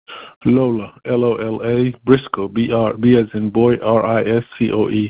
Lola, Lola, Briscoe, B as in boy, Riscoe.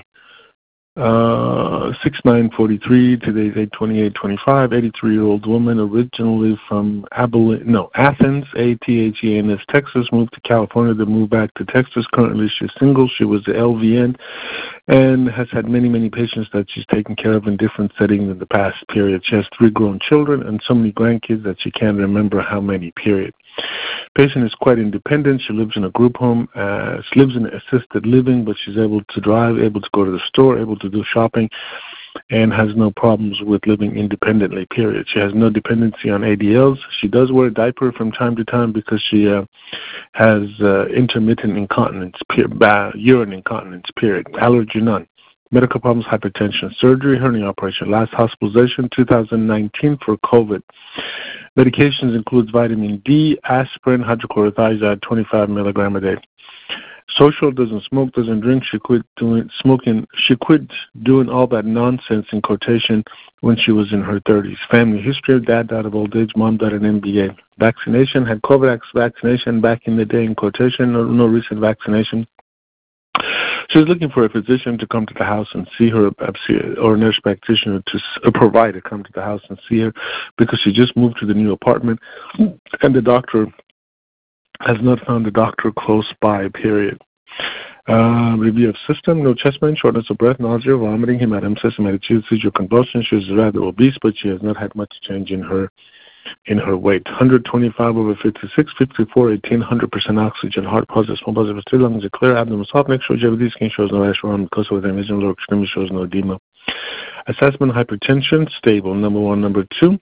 6943, today's 8/28/25, 83-year-old woman, originally from Athens, Athens, Texas, moved to California, then moved back to Texas. Currently, she's single. She was the LVN and has had many, many patients that she's taken care of in different settings in the past period. She has 3 grown children and so many grandkids that she can't remember how many, period. Patient is quite independent. She lives in a group home. She lives in assisted living, but she's able to drive, able to go to the store, able to do shopping, and has no problems with living independently, period. She has no dependency on ADLs. She does wear a diaper from time to time because she has intermittent incontinence, urine incontinence, period. Allergy, none. Medical problems, hypertension. Surgery, hernia operation. Last hospitalization, 2019 for COVID. Medications includes vitamin D, aspirin, hydrochlorothiazide, 25 milligram a day. Social, doesn't smoke, doesn't drink. She quit doing smoking. She quit doing all that nonsense in quotation when she was in her 30s. Family history: dad died of old age, mom died of an MBA. Vaccination: had COVID vaccination back in the day in quotation. No recent vaccination. She's looking for a physician to come to the house and see her, or a nurse practitioner a provider come to the house and see her, because she just moved to the new apartment, and the doctor has not found a doctor close by, period. Review of system: no chest pain, shortness of breath, nausea, vomiting, hematemesis, hematuria, seizure, convulsion. She is rather obese, but she has not had much change in her weight. 125/56, 54, 18, 100% oxygen, heart positive, small positive, still lungs are clear, abdomen soft, neck shows heavy, skin shows no rash around mucosa with vision, lower extremity shows no edema. Assessment: hypertension, stable, number 1. Number 2,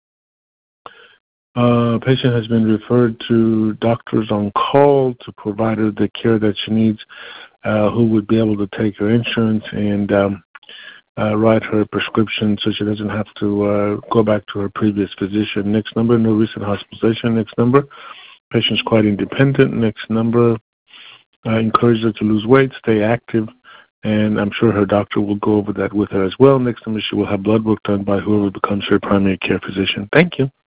patient has been referred to doctors on call to provide her the care that she needs, who would be able to take her insurance and write her prescription so she doesn't have to go back to her previous physician. Next number, no recent hospitalization. Next number, patient's quite independent. Next number, encourage her to lose weight, stay active, and I'm sure her doctor will go over that with her as well. Next number, she will have blood work done by whoever becomes her primary care physician. Thank you.